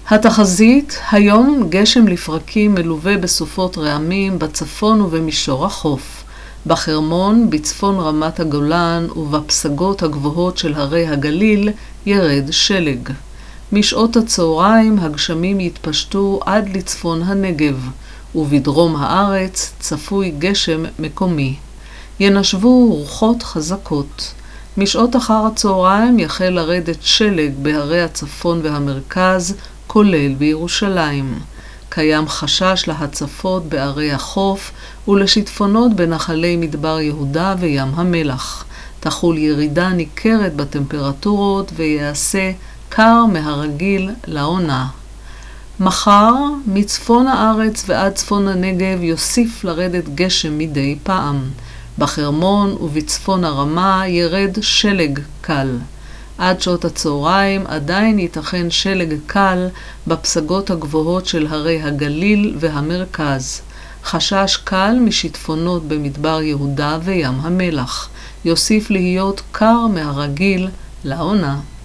התחזית, היום גשם לפרקים מלווה בסופות רעמים בצפון ובמישור החוף. בחרמון, בצפון רמת הגולן ובפסגות הגבוהות של הרי הגליל ירד שלג. משעות הצהריים הגשמים יתפשטו עד לצפון הנגב, ובדרום הארץ צפוי גשם מקומי. ינשבו רוחות חזקות. משעות אחר הצהריים יחל לרדת שלג בהרי הצפון והמרכז, כולל בירושלים. קיים חשש להצפות בערי החוף ולשיטפונות בנחלי מדבר יהודה וים המלח. תחול ירידה ניכרת בטמפרטורות ויעשה קר מהרגיל לעונה. מחר, מצפון הארץ ועד צפון הנגב יוסיף לרדת גשם מדי פעם. בחרמון ובצפון הרמה ירד שלג קל. עד שעות הצהריים עדיין ייתכן שלג קל בפסגות הגבוהות של הרי הגליל והמרכז. חשש קל משיטפונות במדבר יהודה וים המלח. יוסיף להיות קר מהרגיל לעונה.